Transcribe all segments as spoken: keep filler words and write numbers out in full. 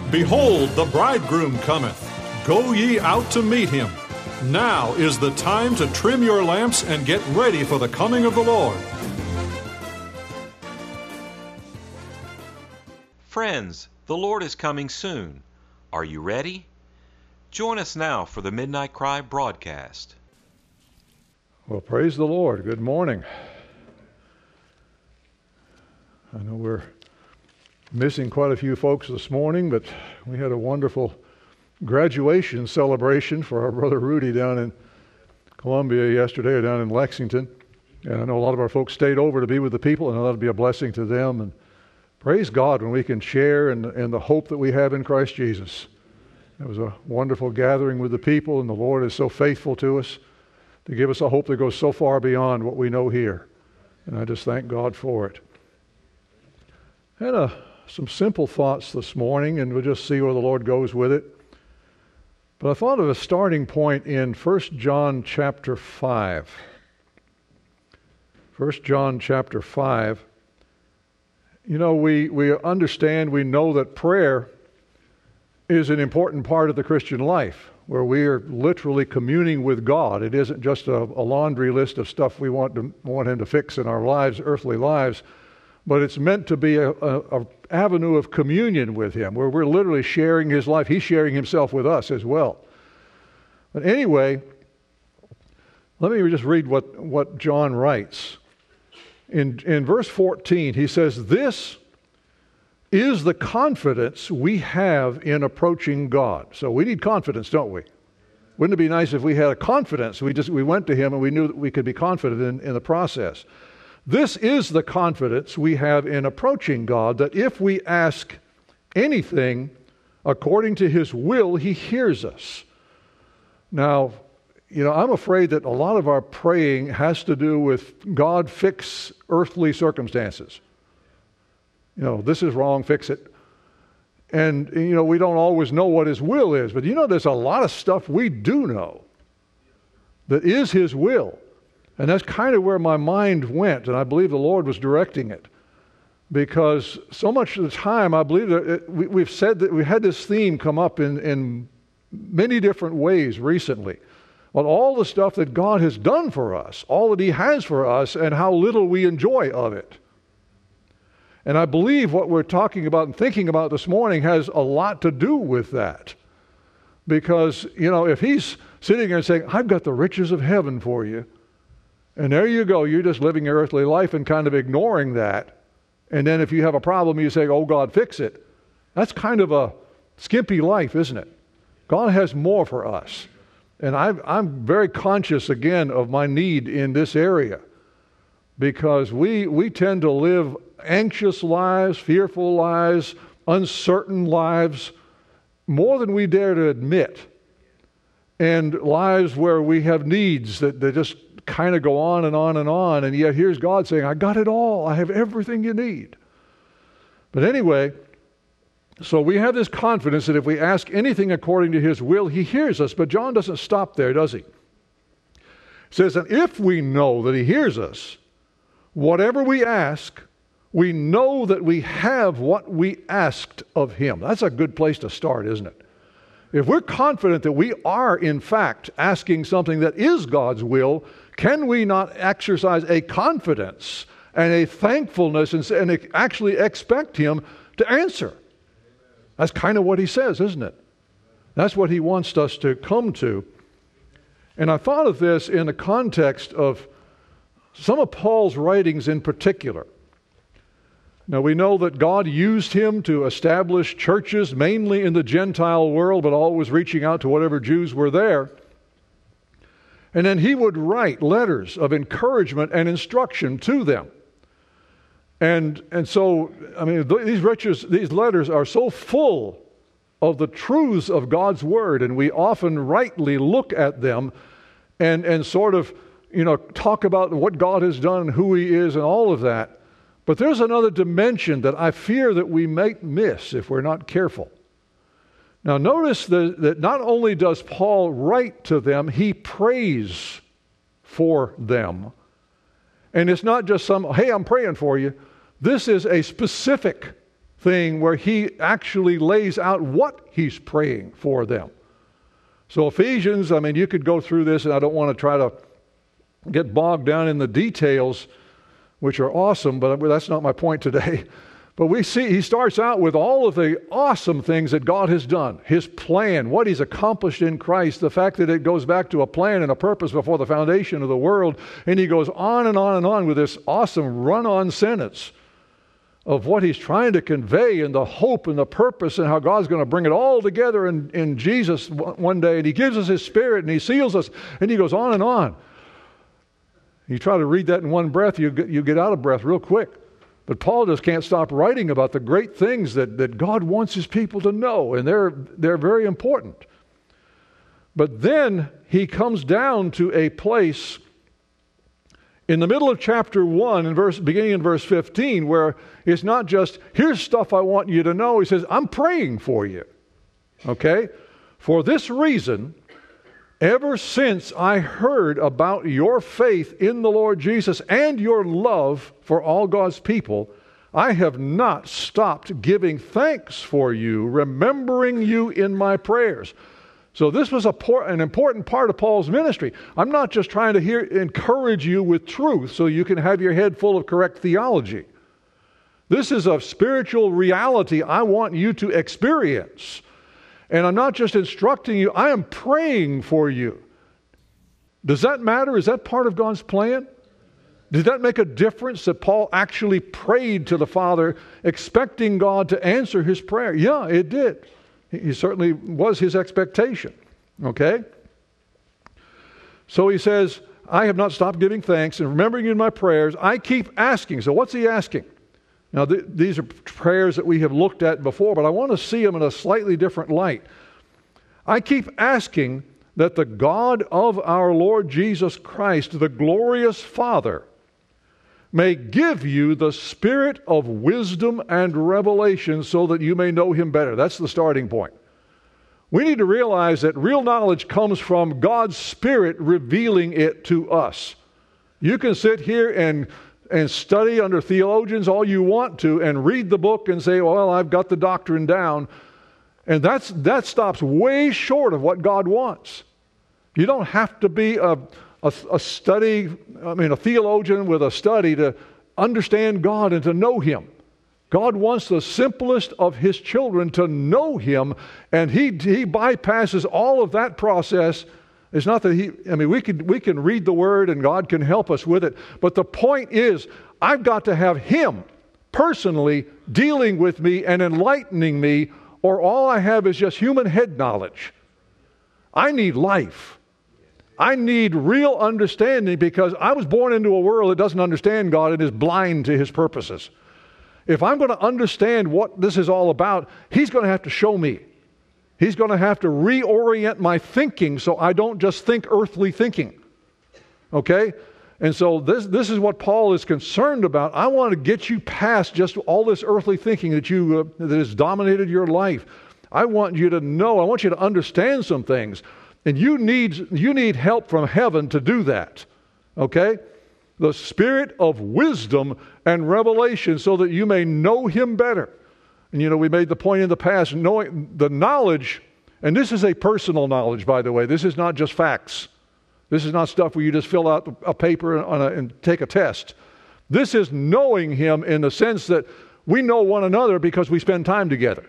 Behold, the bridegroom cometh. Go ye out to meet him. Now is the time to trim your lamps and get ready for the coming of the Lord. Friends, the Lord is coming soon. Are you ready? Join us now for the Midnight Cry broadcast. Well, praise the Lord. Good morning. I know we're missing quite a few folks this morning, but we had a wonderful graduation celebration for our brother Rudy down in Columbia yesterday, or down in Lexington. And I know a lot of our folks stayed over to be with the people, and that'll be a blessing to them. And praise God when we can share in, in the hope that we have in Christ Jesus. It was a wonderful gathering with the people, and the Lord is so faithful to us to give us a hope that goes so far beyond what we know here. And I just thank God for it. I had a, some simple thoughts this morning, and we'll just see where the Lord goes with it. But I thought of a starting point in First John chapter five. First John chapter five. You know, we, we understand, we know that prayer is an important part of the Christian life, where we are literally communing with God. It isn't just a, a laundry list of stuff we want to want Him to fix in our lives, earthly lives, but it's meant to be a, a, a avenue of communion with Him, where we're literally sharing His life. He's sharing Himself with us as well. But anyway, let me just read what, what John writes. In, in verse fourteen, he says, "This is the confidence we have in approaching God." So we need confidence, don't we? Wouldn't it be nice if we had a confidence? We just we went to Him and we knew that we could be confident in, in the process. This is the confidence we have in approaching God, that if we ask anything according to His will, He hears us. Now, you know, I'm afraid that a lot of our praying has to do with God fix earthly circumstances. You know, this is wrong, fix it. And, you know, we don't always know what His will is. But, you know, there's a lot of stuff we do know that is His will. And that's kind of where my mind went, and I believe the Lord was directing it. Because so much of the time, I believe that it, we, we've said that we had this theme come up in, in many different ways recently. Well, all the stuff that God has done for us, all that He has for us, and how little we enjoy of it. And I believe what we're talking about and thinking about this morning has a lot to do with that. Because, you know, if He's sitting there and saying, "I've got the riches of heaven for you," and there you go, you're just living your earthly life and kind of ignoring that. And then if you have a problem, you say, "Oh, God, fix it." That's kind of a skimpy life, isn't it? God has more for us. And I've, I'm very conscious, again, of my need in this area. Because we, we tend to live anxious lives, fearful lives, uncertain lives, more than we dare to admit. And lives where we have needs that, that just kind of go on and on and on. And yet here's God saying, "I got it all. I have everything you need." But anyway, so we have this confidence that if we ask anything according to His will, He hears us. But John doesn't stop there, does he? He says that if we know that He hears us, whatever we ask, we know that we have what we asked of Him. That's a good place to start, isn't it? If we're confident that we are, in fact, asking something that is God's will, can we not exercise a confidence and a thankfulness and, and actually expect Him to answer? That's kind of what he says, isn't it? That's what he wants us to come to. And I thought of this in the context of some of Paul's writings in particular. Now, we know that God used him to establish churches, mainly in the Gentile world, but always reaching out to whatever Jews were there. And then he would write letters of encouragement and instruction to them. And and so, I mean, these riches, these letters are so full of the truths of God's Word, and we often rightly look at them and, and sort of, you know, talk about what God has done, who He is, and all of that. But there's another dimension that I fear that we might miss if we're not careful. Now, notice that, that not only does Paul write to them, he prays for them. And it's not just some, "Hey, I'm praying for you." This is a specific thing where he actually lays out what he's praying for them. So Ephesians, I mean, you could go through this, and I don't want to try to get bogged down in the details, which are awesome, but that's not my point today. But we see he starts out with all of the awesome things that God has done, his plan, what he's accomplished in Christ, the fact that it goes back to a plan and a purpose before the foundation of the world, and he goes on and on and on with this awesome run-on sentence of what he's trying to convey and the hope and the purpose and how God's going to bring it all together in, in Jesus one day. And he gives us his Spirit and he seals us, and he goes on and on. You try to read that in one breath, you get, you get out of breath real quick. But Paul just can't stop writing about the great things that, that God wants his people to know, and they're, they're very important. But then he comes down to a place in the middle of chapter one, in verse, beginning in verse fifteen, where it's not just, here's stuff I want you to know. He says, I'm praying for you. Okay? For this reason, ever since I heard about your faith in the Lord Jesus and your love for all God's people, I have not stopped giving thanks for you, remembering you in my prayers. So this was a por- an important part of Paul's ministry. I'm not just trying to hear, encourage you with truth so you can have your head full of correct theology. This is a spiritual reality I want you to experience. And I'm not just instructing you, I am praying for you. Does that matter? Is that part of God's plan? Did that make a difference that Paul actually prayed to the Father, expecting God to answer his prayer? Yeah, it did. He certainly was his expectation. Okay? So he says, I have not stopped giving thanks and remembering you in my prayers. I keep asking. So what's he asking? Now, th- these are prayers that we have looked at before, but I want to see them in a slightly different light. I keep asking that the God of our Lord Jesus Christ, the glorious Father, may give you the spirit of wisdom and revelation so that you may know him better. That's the starting point. We need to realize that real knowledge comes from God's Spirit revealing it to us. You can sit here and and study under theologians all you want to and read the book and say, well, I've got the doctrine down. And that's that stops way short of what God wants. You don't have to be a, a, a study, I mean, a theologian with a study to understand God and to know him. God wants the simplest of his children to know him, and he, he bypasses all of that process. It's not that he, I mean, we can, we can read the Word and God can help us with it. But the point is, I've got to have him personally dealing with me and enlightening me, or all I have is just human head knowledge. I need life. I need real understanding because I was born into a world that doesn't understand God and is blind to his purposes. If I'm going to understand what this is all about, he's going to have to show me. He's going to have to reorient my thinking so I don't just think earthly thinking. Okay? And so this, this is what Paul is concerned about. I want to get you past just all this earthly thinking that, you, uh, that has dominated your life. I want you to know, I want you to understand some things. And you need, you need help from heaven to do that. Okay? The spirit of wisdom and revelation so that you may know him better. And you know, we made the point in the past, knowing the knowledge, and this is a personal knowledge, by the way. This is not just facts. This is not stuff where you just fill out a paper on a, and take a test. This is knowing him in the sense that we know one another because we spend time together.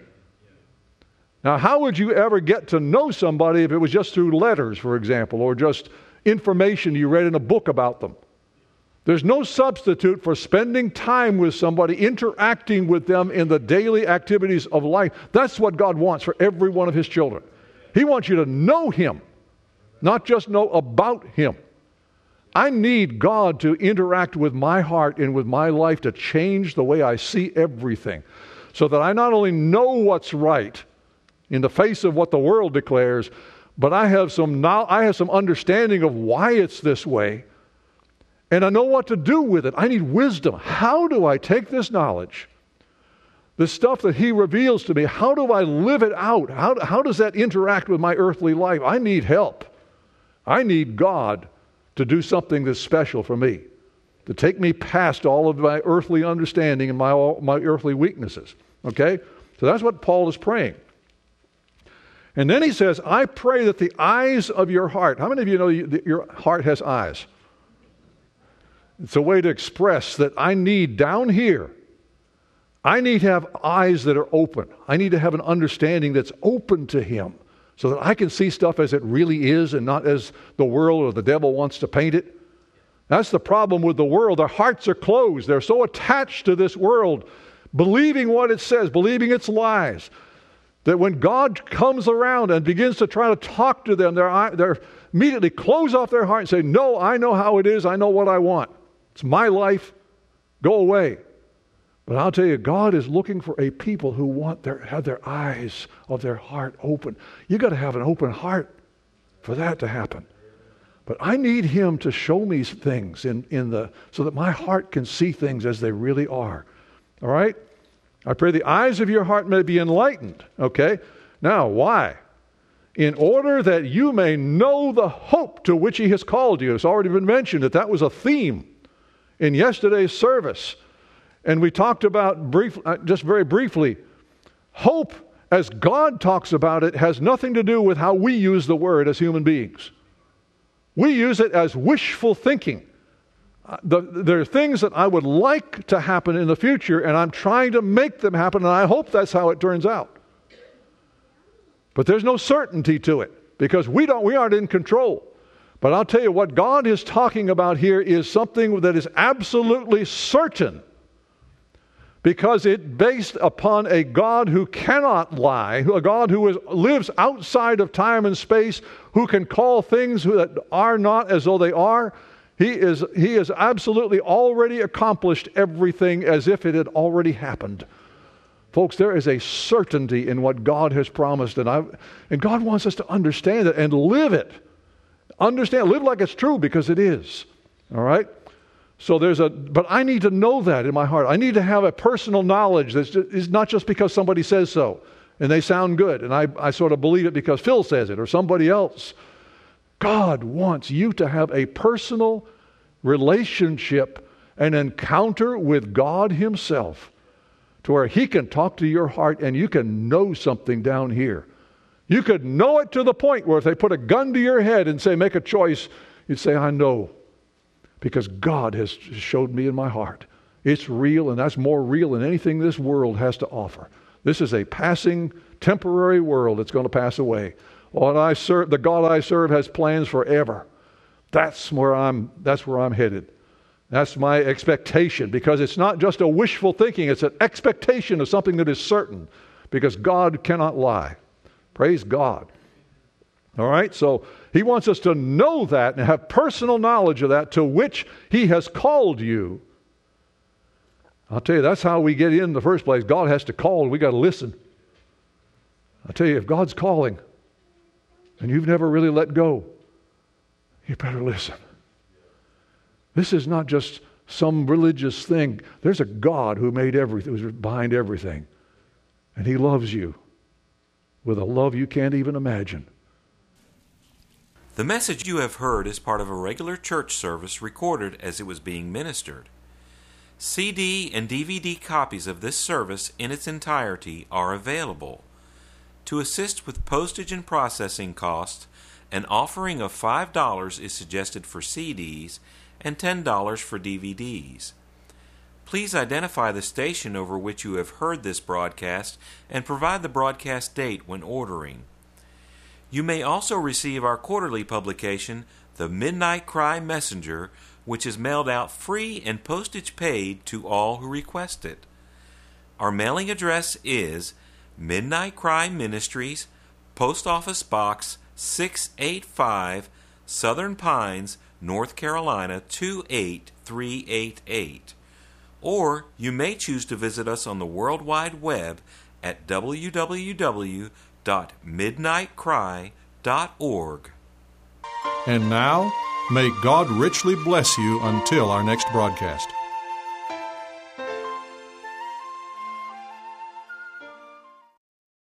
Now, how would you ever get to know somebody if it was just through letters, for example, or just information you read in a book about them? There's no substitute for spending time with somebody, interacting with them in the daily activities of life. That's what God wants for every one of his children. He wants you to know him, not just know about him. I need God to interact with my heart and with my life to change the way I see everything, so that I not only know what's right in the face of what the world declares, but I have some now I have some understanding of why it's this way. And I know what to do with it. I need wisdom. How do I take this knowledge, this stuff that he reveals to me, how do I live it out? How, how does that interact with my earthly life? I need help. I need God to do something that's special for me, to take me past all of my earthly understanding and my, all, my earthly weaknesses. Okay? So that's what Paul is praying. And then he says, I pray that the eyes of your heart. How many of you know you, that your heart has eyes? It's a way to express that I need down here, I need to have eyes that are open. I need to have an understanding that's open to Him so that I can see stuff as it really is and not as the world or the devil wants to paint it. That's the problem with the world. Their hearts are closed. They're so attached to this world, believing what it says, believing its lies, that when God comes around and begins to try to talk to them, they're, they're immediately close off their heart and say, no, I know how it is. I know what I want. It's my life. Go away. But I'll tell you, God is looking for a people who want their have their eyes of their heart open. You got to have an open heart for that to happen. But I need Him to show me things in, in the so that my heart can see things as they really are. All right? I pray the eyes of your heart may be enlightened. Okay? Now, why? In order that you may know the hope to which He has called you. It's already been mentioned that that was a theme in yesterday's service. And we talked about, brief, uh, just very briefly, hope, as God talks about it, has nothing to do with how we use the word as human beings. We use it as wishful thinking. Uh, the, there are things that I would like to happen in the future, and I'm trying to make them happen, and I hope that's how it turns out. But there's no certainty to it, because we don't, we aren't in control. But I'll tell you, what God is talking about here is something that is absolutely certain, because it's based upon a God who cannot lie, a God who is, lives outside of time and space, who can call things that are not as though they are. He is, he has absolutely already accomplished everything as if it had already happened. Folks, there is a certainty in what God has promised, and, I, and God wants us to understand it and live it. Understand, live like it's true, because it is. All right? So there's a, but I need to know that in my heart. I need to have a personal knowledge that is not just because somebody says so and they sound good and I, I sort of believe it because Phil says it or somebody else. God wants you to have a personal relationship, an encounter with God Himself, to where He can talk to your heart and you can know something down here. You could know it to the point where if they put a gun to your head and say, make a choice, you'd say, I know. Because God has showed me in my heart. It's real, and that's more real than anything this world has to offer. This is a passing, temporary world that's going to pass away. What I serve, the God I serve has plans forever. That's where I'm, that's where I'm headed. That's my expectation, because it's not just a wishful thinking. It's an expectation of something that is certain, because God cannot lie. Praise God. All right, so He wants us to know that and have personal knowledge of that, to which He has called you. I'll tell you, that's how we get in the first place. God has to call, and we got to listen. I'll tell you, if God's calling and you've never really let go, you better listen. This is not just some religious thing. There's a God who made everything, who's behind everything. And He loves you with a love you can't even imagine. The message you have heard is part of a regular church service recorded as it was being ministered. C D and D V D copies of this service in its entirety are available. To assist with postage and processing costs, an offering of five dollars is suggested for C Ds and ten dollars for D V Ds. Please identify the station over which you have heard this broadcast and provide the broadcast date when ordering. You may also receive our quarterly publication, The Midnight Cry Messenger, which is mailed out free and postage paid to all who request it. Our mailing address is Midnight Cry Ministries, Post Office Box six eighty-five, Southern Pines, North Carolina two eight three eight eight. Or you may choose to visit us on the World Wide Web at w w w dot midnight cry dot org. And now, may God richly bless you until our next broadcast.